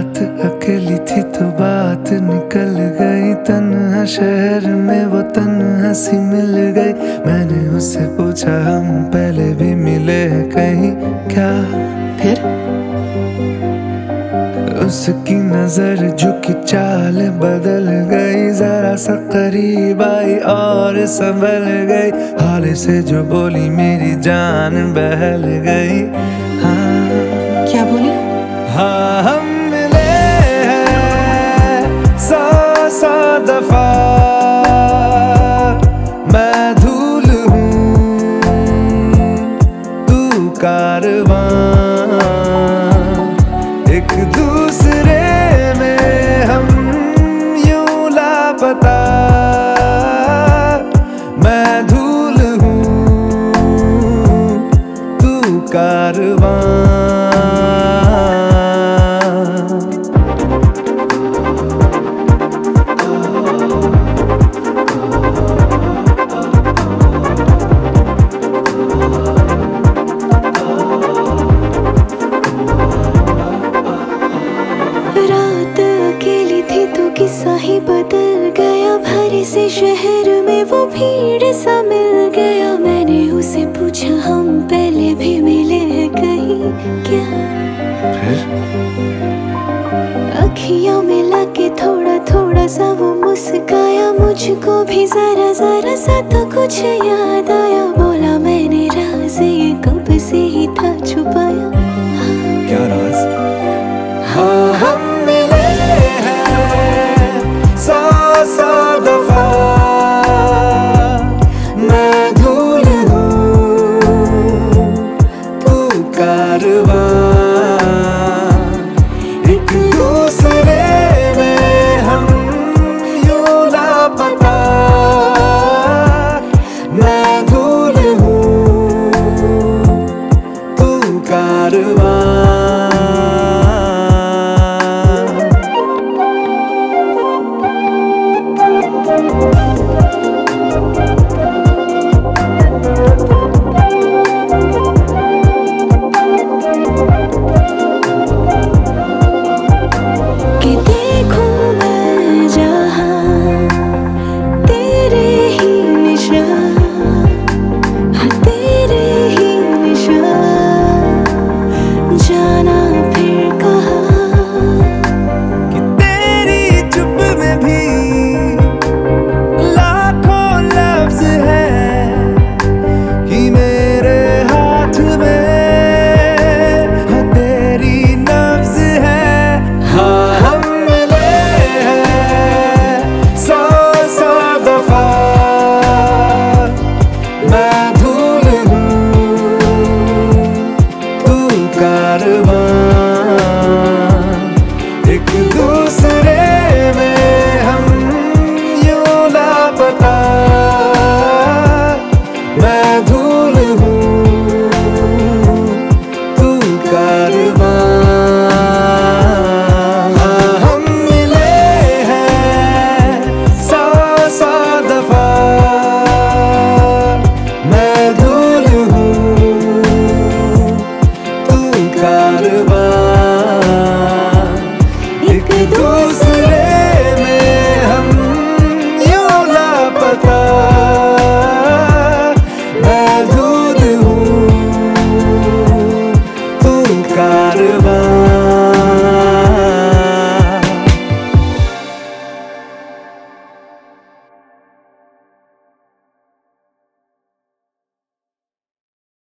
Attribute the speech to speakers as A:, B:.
A: रात अकेली थी तो बात निकल गई, तन्हा शहर में वो तन्हा सी मिल गई। मैंने उससे पूछा हम पहले भी मिले कहीं क्या?
B: फिर
A: उसकी नजर झुकी चाल बदल गई, जरा सा करीब आई और संभल गई। हाल से जो बोली मेरी जान बहल गई। हाँ
B: क्या बोली?
A: हाँ हम मिले हैं 100 दफा, मैं धूल हूँ तू कारवां, एक दूसरे में हम यूं लापता। मैं धूल हूँ तू कारवां।
C: किस्सा ही बदल गया, भरे से शहर में वो भीड़ सा मिल गया। मैंने उसे पूछा हम पहले भी मिले हैं कहीं क्या?
A: फिर
C: अखियां मिला के थोड़ा थोड़ा सा वो मुस्काया, मुझको भी जरा जरा सा तो कुछ याद आया।